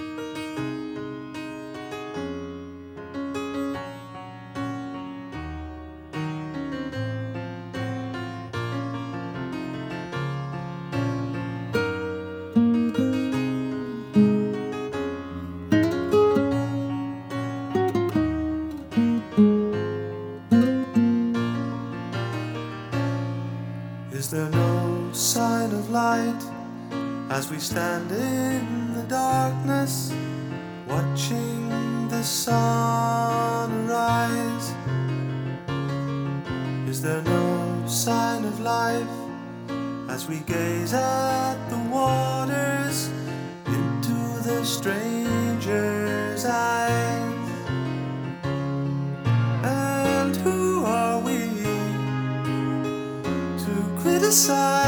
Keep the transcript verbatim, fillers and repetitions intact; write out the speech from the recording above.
Is there no sign of light as we stand in the darkness, watching the sun rise? Is there no sign of life as we gaze at the waters into the stranger's eyes? And who are we to criticize